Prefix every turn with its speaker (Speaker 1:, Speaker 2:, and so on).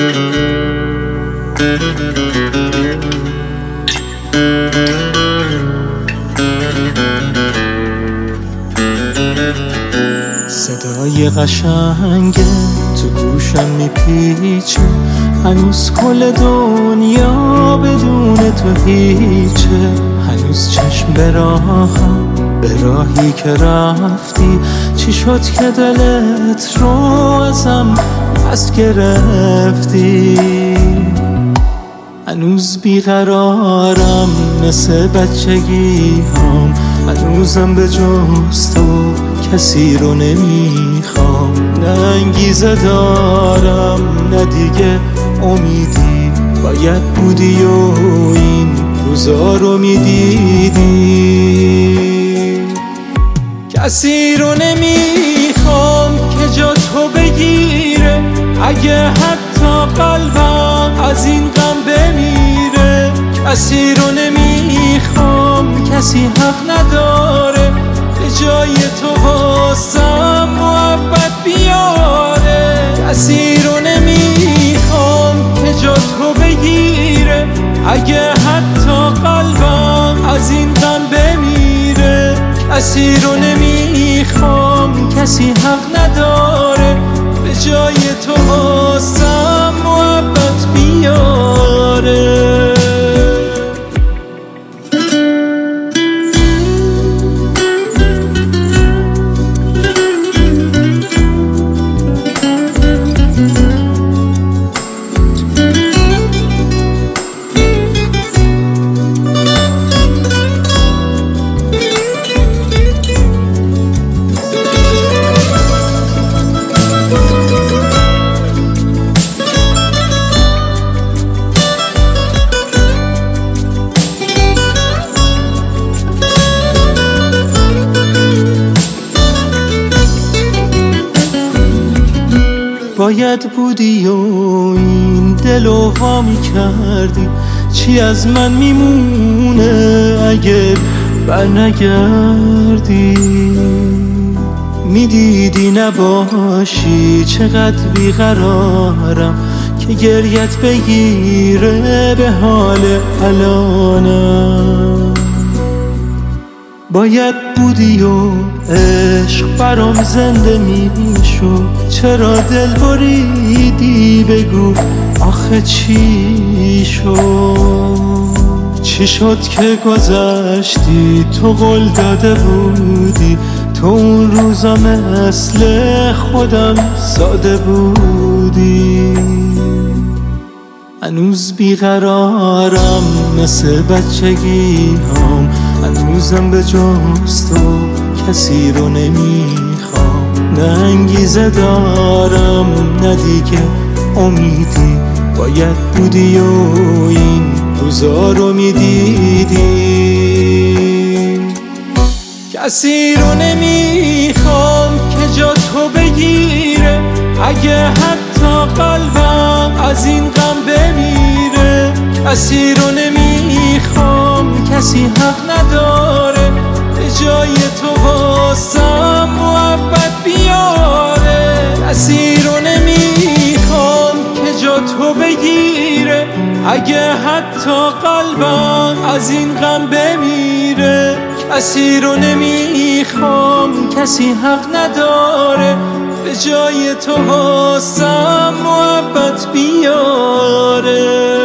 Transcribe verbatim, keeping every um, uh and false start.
Speaker 1: صدای قشنگه تو گوشم میپیچه، هنوز کل دنیا بدون تو هیچه. هنوز چشم به راهم، به راهی که رفتی. چی شد که دلت رو ازم پس گرفتی؟ هنوز بیقرارم مثل بچگی هم، هنوزم به جز تو کسی رو نمیخوام. نه انگیزه دارم نه دیگه امیدی، باید بودی و این روزا رو میدیدی. کسی رو نمیخوام که جا تو بگیره، اگه حتی قلبم از این غم بمیره. کسی رو نمیخوام، کسی حق نداره به جای تو واسم محبت بیاره. کسی رو نمیخوام که جا تو بگیره، اگه حتی قلبم از این غم بمیره. کسی رو نمیخوام، کسی حق نداره به جای تو واسم محبت بیاره. باید بودی و این دلو وا میکردی. چی از من میمونه اگه برنگردی؟ میدیدی نباشی چقدر بیقرارم، که گریت بگیره به حال الانم. باید بودی و عشق برام زنده میشد، چرا دل بریدی؟ بگو آخه چی شد؟ چی شد که گذشتی؟ تو قول داده بودی، تو اون روزا مثل خودم ساده بودی. هنوز بیقرارم مثل بچگی هم، هنوزم به جز تو کسی رو نمیخوام. نه انگیزه دارم نه دیگه امیدی، باید بودی و این روزا رو میدیدی. کسی رو نمیخوام که جا تو بگیره، اگه حتی قلبم از این غم بمیره. کسی رو نمیخوام، کسی حق نداره به جای تو واسم محبت بیاره. کسی رو نمیخوام که جا تو بگیره، اگه حتی قلبم از این غم بمیره. کسی رو نمیخوام، کسی حق نداره به جای تو واسم محبت بیاره.